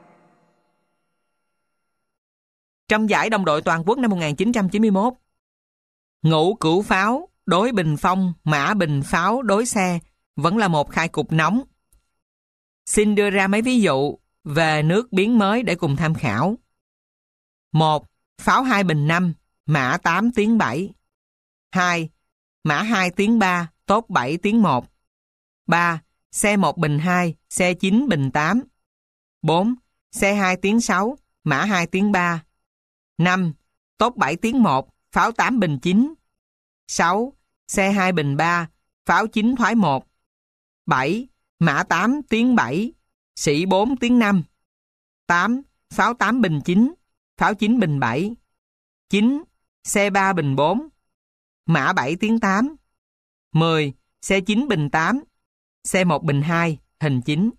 Trong giải đồng đội toàn quốc năm 1991, ngũ cửu pháo đối bình phong, mã bình pháo đối xe vẫn là một khai cục nóng. Xin đưa ra mấy ví dụ về nước biến mới để cùng tham khảo. 1. Pháo 2 bình 5, mã 8 tiến 7. 2. Mã 2 tiến 3, tốt 7 tiến 1. 3. Xe 1 bình 2, xe 9 bình 8. 4. Xe 2 tiến 6, mã 2 tiến 3. 5. Tốt 7 tiến 1, pháo 8 bình 9. 6. Xe 2 bình 3, pháo 9 thoái 1. 7. Mã 8 tiến 7, sĩ 4 tiến 5. 8. Pháo 8 bình 9, pháo 9 bình 7. 9. Xe 3 bình 4, mã 7 tiến 8. 10. Xe 9 bình 8. Xe 1 bình 2, hình 9.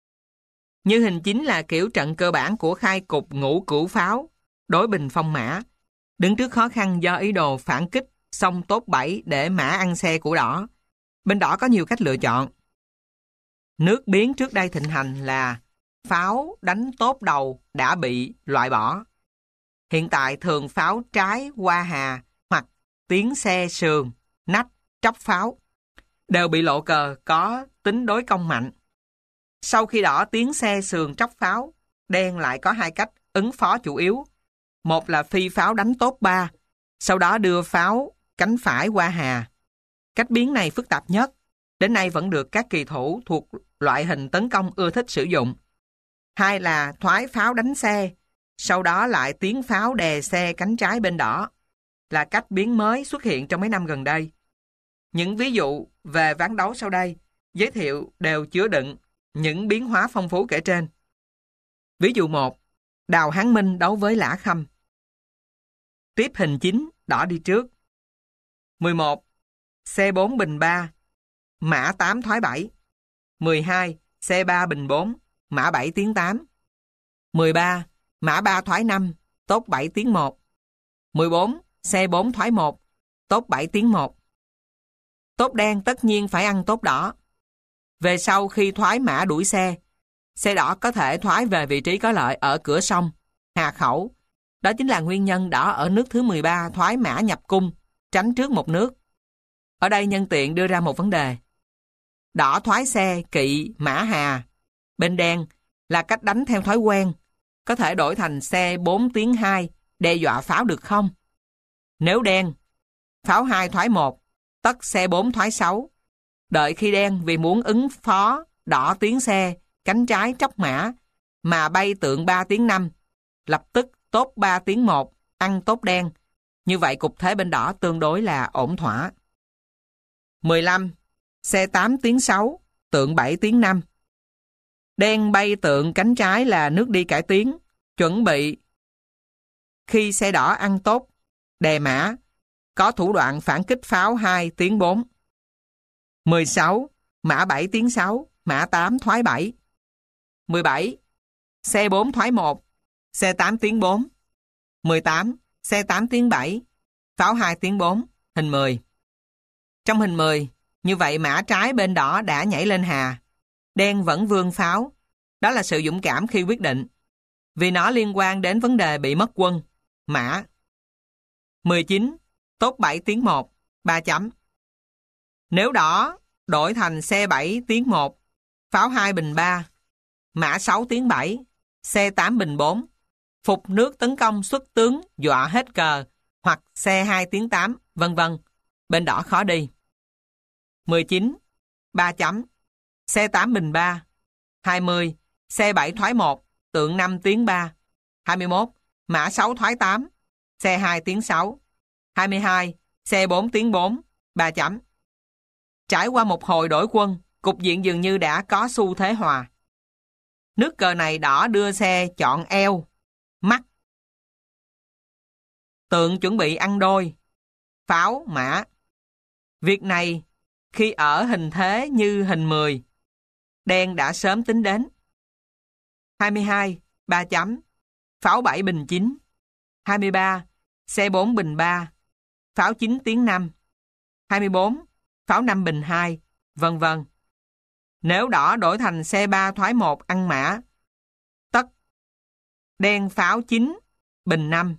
Như hình 9 là kiểu trận cơ bản của khai cục ngũ cửu pháo, đối bình phong mã. Đứng trước khó khăn do ý đồ phản kích, xông tốt 7 để mã ăn xe của đỏ. Bên đỏ có nhiều cách lựa chọn. Nước Biến trước đây thịnh hành là pháo đánh tốt đầu đã bị loại bỏ. Hiện tại thường pháo trái qua hà hoặc tiến xe sườn, nách, tróc pháo đều bị lộ cờ có tính đối công mạnh. Sau khi đỏ tiến xe sườn tróc pháo, đen lại có hai cách ứng phó chủ yếu. Một là phi pháo đánh tốt 3, sau đó đưa pháo cánh phải qua hà. Cách biến này phức tạp nhất, đến nay vẫn được các kỳ thủ thuộc loại hình tấn công ưa thích sử dụng. Hai là thoái pháo đánh xe, sau đó lại tiến pháo đè xe cánh trái bên đỏ, là cách biến mới xuất hiện trong mấy năm gần đây. Những ví dụ về ván đấu sau đây giới thiệu đều chứa đựng những biến hóa phong phú kể trên. Ví dụ 1. Đào Hán Minh đấu với Lã Khâm. Tiếp hình 9, đỏ đi trước. 11. Xe 4 bình 3, mã 8 thoái 7. 12. Xe 3 bình 4, mã 7 tiến 8. 13. Mã 3 thoái 5, tốt 7 tiến 1. 14. Xe 4 thoái 1, tốt 7 tiến 1. Tốt đen tất nhiên phải ăn tốt đỏ. Về sau khi thoái mã đuổi xe đỏ có thể thoái về vị trí có lợi ở cửa sông, hà khẩu. Đó chính là nguyên nhân đỏ ở nước thứ 13 thoái mã nhập cung, tránh trước một nước. Ở đây nhân tiện đưa ra một vấn đề. Đỏ thoái xe kỵ mã hà bên đen là cách đánh theo thói quen, có thể đổi thành xe 4 tiến 2 đe dọa pháo được không? Nếu đen, pháo 2 thoái 1, tất xe 4 thoái 6. Đợi khi đen vì muốn ứng phó đỏ tiến xe cánh trái tróc mã mà bay tượng 3 tiến 5, lập tức tốt 3 tiến 1 ăn tốt đen. Như vậy cục thế bên đỏ tương đối là ổn thỏa. 15. Xe 8 tiến 6, tượng 7 tiến 5. Đen bay tượng cánh trái là nước đi cải tiến, chuẩn bị khi xe đỏ ăn tốt, đè mã, có thủ đoạn phản kích pháo 2 tiến 4. 16. Mã 7 tiến 6, mã 8 thoái 7. 17. Xe 4 thoái 1, xe 8 tiến 4. 18. Xe 8 tiến 7, pháo 2 tiến 4, hình 10. Trong hình 10, như vậy mã trái bên đỏ đã nhảy lên hà, đen vẫn vươn pháo. Đó là sự dũng cảm khi quyết định, vì nó liên quan đến vấn đề bị mất quân, mã. 19. Tốt 7 tiến 1, 3 chấm. Nếu đỏ đổi thành xe 7 tiến 1, pháo 2 bình 3, mã 6 tiến 7, xe 8 bình 4, phục nước tấn công xuất tướng dọa hết cờ, hoặc xe 2 tiến 8, vân vân. Bên đỏ khó đi. 19. 3 chấm. Xe 8 bình 3. 20. Xe 7 thoái 1, tượng 5 tiến 3. 21. Mã 6 thoái 8, xe 2 tiến 6. 22. Xe 4 tiến 4, 3 chấm. Trải qua một hồi đổi quân, cục diện dường như đã có xu thế hòa. Nước cờ này đỏ đưa xe chọn eo, mắt. Tượng chuẩn bị ăn đôi, pháo, mã. Việc này, khi ở hình thế như hình 10, đen đã sớm tính đến. 22. 3 chấm. Pháo 7 bình 9. 23. Xe 4 bình 3. Pháo 9 tiến 5. 24. Pháo 5 bình 2, vân vân. Nếu đỏ đổi thành xe 3 thoái 1 ăn mã, tất đen pháo 9 bình 5.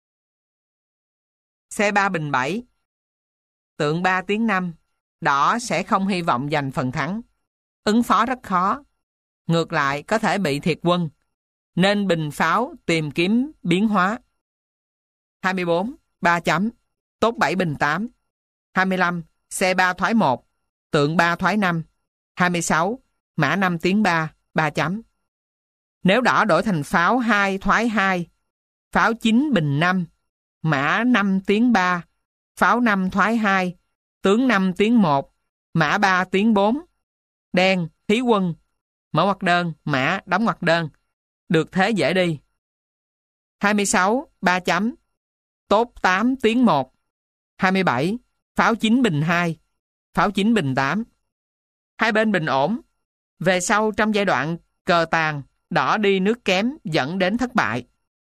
Xe 3 bình 7, tượng 3 tiến 5, đỏ sẽ không hy vọng giành phần thắng. Ứng phó rất khó. Ngược lại có thể bị thiệt quân, nên bình pháo tìm kiếm biến hóa. 24. 3 chấm. Tốt 7 bình 8. 25. Xe 3 thoái 1, tượng 3 thoái 5. 26. Mã 5 tiến 3, 3 chấm. Nếu đỏ đổi thành pháo 2 thoái 2, pháo 9 bình 5, mã 5 tiến 3, pháo 5 thoái 2, tướng 5 tiến 1, mã 3 tiến 4. Đen, thí quân, mở ngoặc đơn, mã, đóng ngoặc đơn. Được thế dễ đi. 26. 3 chấm. Tốt 8 tiến 1. 27. pháo 9 bình 2, pháo 9 bình 8. Hai bên bình ổn. Về sau trong giai đoạn cờ tàn, đỏ đi nước kém dẫn đến thất bại.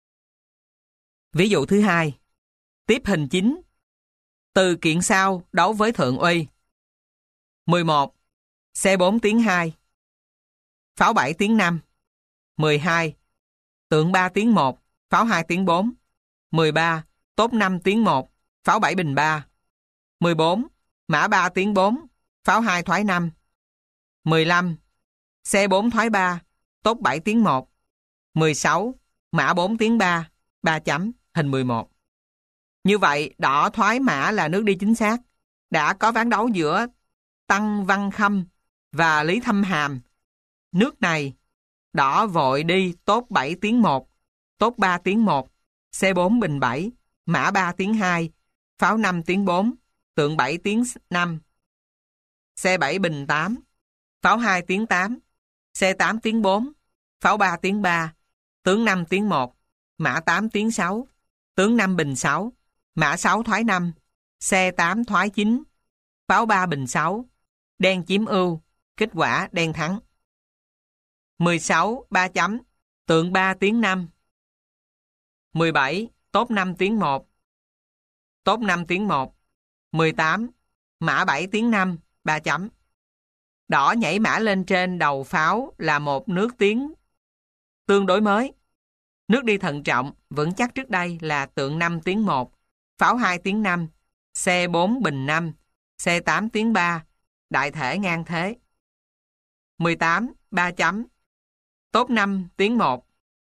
Ví dụ thứ hai. Tiếp hình 9. Từ kiện sau đấu với thượng uy. 11. C4 tiến 2. Pháo 7 tiến 5. 12. Tượng 3 tiến 1. Pháo 2 tiến 4. 13. Tốt 5 tiến 1. Pháo 7 bình 3. 14. Mã 3 tiến 4. Pháo 2 thoái 5. 15. C4 thoái 3. Tốt 7 tiến 1. 16. Mã 4 tiến 3. 3 chấm. Hình 11. Như vậy, đỏ thoái mã là nước đi chính xác. Đã có ván đấu giữa Tăng Văn Khâm và Lý Thâm Hàm. Nước này, đỏ vội đi tốt 7 tiến 1, tốt 3 tiến 1, C4 bình 7, mã 3 tiến 2, pháo 5 tiến 4, tượng 7 tiến 5, C7 bình 8, pháo 2 tiến 8, C8 tiến 4, pháo 3 tiến 3, tướng 5 tiến 1, mã 8 tiến 6, tướng 5 bình 6, mã 6 thoái 5, C8 thoái 9, pháo 3 bình 6, đen chiếm ưu, kết quả đen thắng. 16, 3 chấm, tượng 3 tiến 5. 17, tốt 5 tiến 1. Tốt 5 tiến 1. 18, mã 7 tiến 5, 3 chấm. Đỏ nhảy mã lên trên đầu pháo là một nước tiến tương đối mới. Nước đi thận trọng, vững chắc trước đây là tượng 5 tiến 1, pháo 2 tiến 5, C4 bình 5, C8 tiến 3, đại thể ngang thế. 18, 3 chấm. Tốt 5 tiến 1.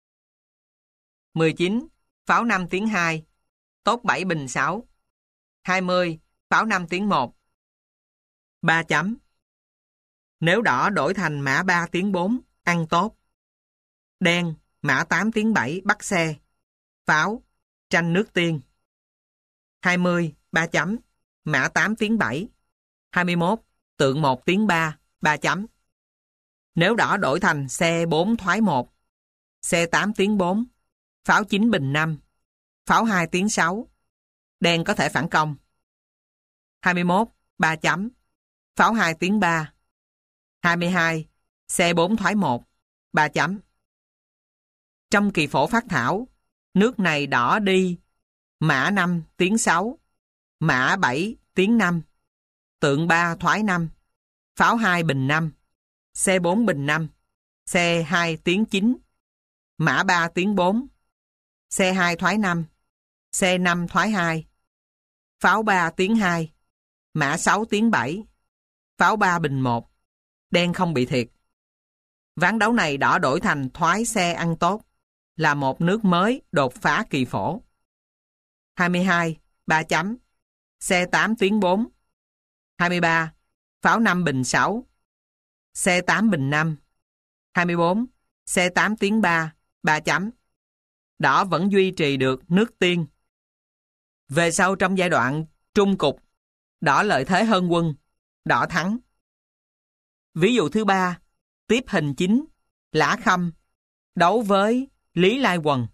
19, pháo 5 tiến 2. Tốt 7 bình 6. 20, pháo 5 tiến 1. 3 chấm. Nếu đỏ đổi thành mã 3 tiến 4, ăn tốt. Đen, mã 8 tiến 7, bắt xe. Pháo, tranh nước tiên. 20, 3 chấm. Mã 8 tiến 7. 21, tượng 1 tiến 3, 3 chấm. Nếu đỏ đổi thành C4 thoái 1, C8 tiến 4, pháo 9 bình 5, pháo 2 tiến 6, đen có thể phản công. 21, 3 chấm, pháo 2 tiến 3. 22, C4 thoái 1, 3 chấm. Trong kỳ phổ phát thảo, nước này đỏ đi mã 5 tiến 6, mã 7 tiến 5, tượng 3 thoái 5, pháo 2 bình 5, C4 bình 5, C2 tiến 9, mã 3 tiến 4, C2 thoái 5, C5 thoái 2, pháo 3 tiến 2, mã 6 tiến 7, pháo 3 bình 1, đen không bị thiệt. Ván đấu này đỏ đổi thành thoái xe ăn tốt, là một nước mới đột phá kỳ phổ. 22, 3 chấm, C8 tiến 4. 23, pháo 5 bình 6, C8 bình 5. 24, C8 tiến 3, 3 chấm. Đỏ vẫn duy trì được nước tiên. Về sau trong giai đoạn trung cục, đỏ lợi thế hơn quân, đỏ thắng. Ví dụ thứ 3, tiếp hình 9, Lã Khâm, đấu với Lý Lai Quần.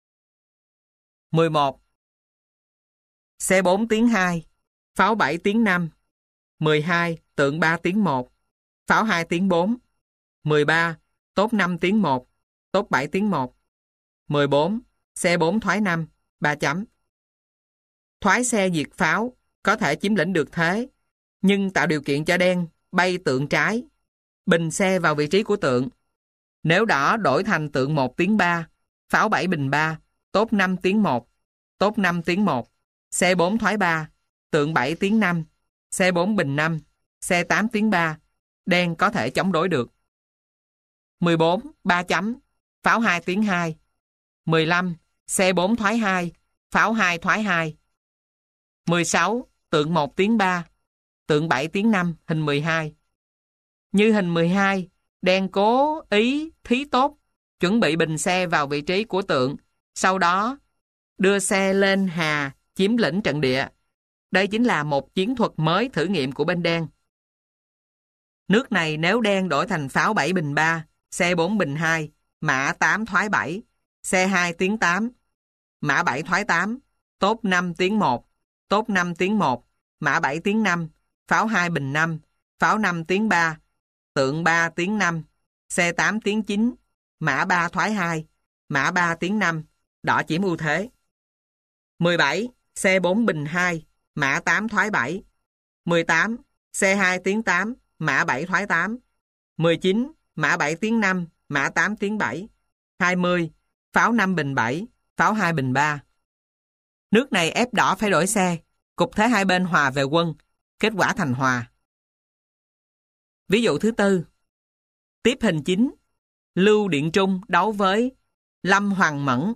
11, C4 tiến 2, pháo 7 tiến 5. 12, tượng 3 tiến 1, pháo 2 tiến 4. 13, tốt 5 tiến 1, tốt 7 tiến 1. 14, C4 thoái 5, 3 chấm. Thoái xe diệt pháo, có thể chiếm lĩnh được thế, nhưng tạo điều kiện cho đen bay tượng trái, bình xe vào vị trí của tượng. Nếu đỏ đổi thành tượng 1 tiến 3, pháo 7 bình 3, tốt 5 tiến 1, tốt 5 tiến 1, C4 thoái 3, tượng 7 tiến 5, C4 bình 5, C8 tiến 3, đen có thể chống đối được. 14, 3 chấm, pháo 2 tiến 2. 15, C4 thoái 2, pháo 2 thoái 2. 16, tượng 1 tiến 3, tượng 7 tiến 5, hình 12. Như hình 12, đen cố ý thí tốt, chuẩn bị bình xe vào vị trí của tượng, sau đó đưa xe lên hà, chiếm lĩnh trận địa. Đây chính là một chiến thuật mới thử nghiệm của bên đen. Nước này nếu đen đổi thành pháo 7 bình 3, C4 bình 2, mã 8 thoái 7, C2 tiến 8, mã 7 thoái 8, tốt 5 tiến 1, tốt 5 tiến 1, mã 7 tiến 5, pháo 2 bình 5, pháo 5 tiến 3, tượng 3 tiến 5, xe 8 tiến 9, mã 3 thoái 2, mã 3 tiến 5, đỏ chiếm ưu thế. 17, xe 4 bình 2, mã 8 thoái 7. 18, xe 2 tiến 8, mã 7 thoái 8. 19, mã 7 tiến 5, mã 8 tiến 7. 20, pháo 5 bình 7, pháo 2 bình 3. Nước này ép đỏ phải đổi xe, cục thế hai bên hòa về quân, kết quả thành hòa. Ví dụ thứ tư. Tiếp hình 9, Lưu Điện Trung đấu với Lâm Hoàng Mẫn.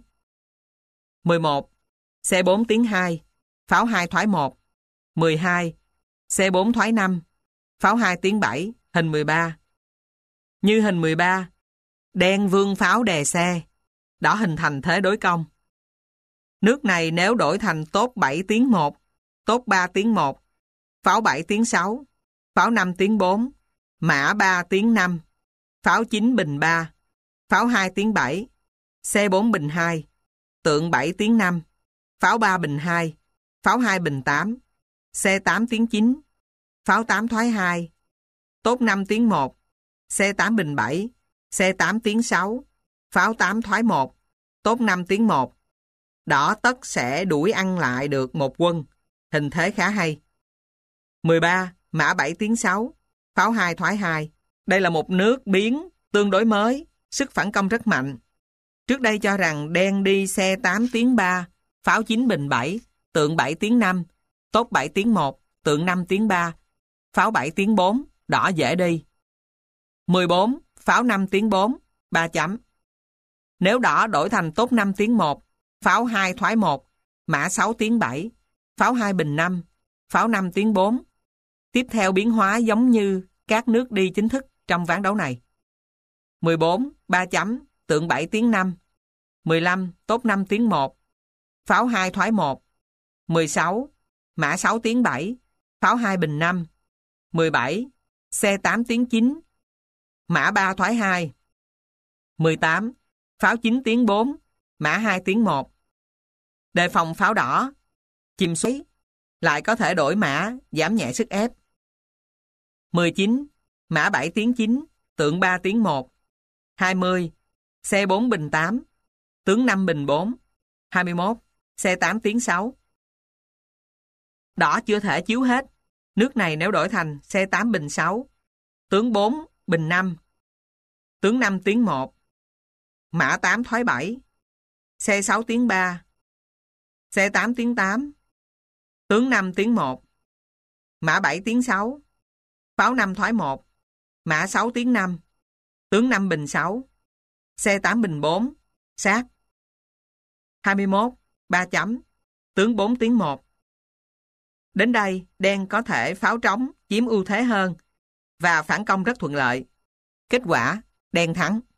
11, xe 4 tiến 2, pháo 2 thoái 1. 12, xe 4 thoái 5, pháo 2 tiến 7, hình 13. Như hình 13, đen vương pháo đè xe, đỏ hình thành thế đối công. Nước này nếu đổi thành tốt 7 tiến 1, tốt 3 tiến 1, pháo 7 tiến 6, pháo 5 tiến 4, mã 3 tiến 5, pháo 9 bình 3, pháo 2 tiến 7, xe 4 bình 2, tượng 7 tiến 5, pháo 3 bình 2, pháo 2 bình 8, xe 8 tiến 9, pháo 8 thoái 2, tốt 5 tiến 1, xe 8 bình 7, xe 8 tiến 6, pháo 8 thoái 1, tốt 5 tiến 1. Đỏ tất sẽ đuổi ăn lại được một quân, hình thế khá hay. 13, mã 7 tiến 6, pháo 2 thoái 2. Đây là một nước biến tương đối mới, sức phản công rất mạnh. Trước đây cho rằng đen đi xe 8 tiến 3, pháo 9 bình 7, tượng 7 tiến 5, tốt 7 tiến 1, tượng 5 tiến 3, pháo 7 tiến 4, đỏ dễ đi. 14, pháo 5 tiến 4, 3 chấm. Nếu đỏ đổi thành tốt 5 tiến 1, pháo 2 thoái 1, mã 6 tiến 7, pháo 2 bình 5, pháo 5 tiến 4. Tiếp theo biến hóa giống như các nước đi chính thức trong ván đấu này. 14, 3 chấm, tượng 7 tiến 5. 15, tốt 5 tiến 1, pháo 2 thoái 1. 16, mã 6 tiến 7, pháo 2 bình 5. 17, xe 8 tiến 9, mã 3 thoái 2. 18, pháo 9 tiến 4, mã 2 tiến 1. Đề phòng pháo đỏ, chìm xoáy, lại có thể đổi mã, giảm nhẹ sức ép. 19, mã 7 tiến 9, tượng 3 tiến 1. 20, xe 4 bình 8, tướng 5 bình 4. 21, xe 8 tiến 6. Đỏ chưa thể chiếu hết. Nước này nếu đổi thành xe 8 bình 6, tướng 4 bình 5, tướng 5 tiến 1, mã 8 thoái 7, xe 6 tiến 3, xe 8 tiến 8, tướng 5 tiến 1, mã 7 tiến 6, pháo 5 thoái 1, mã 6 tiến 5, tướng 5 bình 6, xe 8 bình 4, sát. 21, 3 chấm, tướng 4 tiến 1. Đến đây, đen có thể pháo trống, chiếm ưu thế hơn và phản công rất thuận lợi. Kết quả, đen thắng.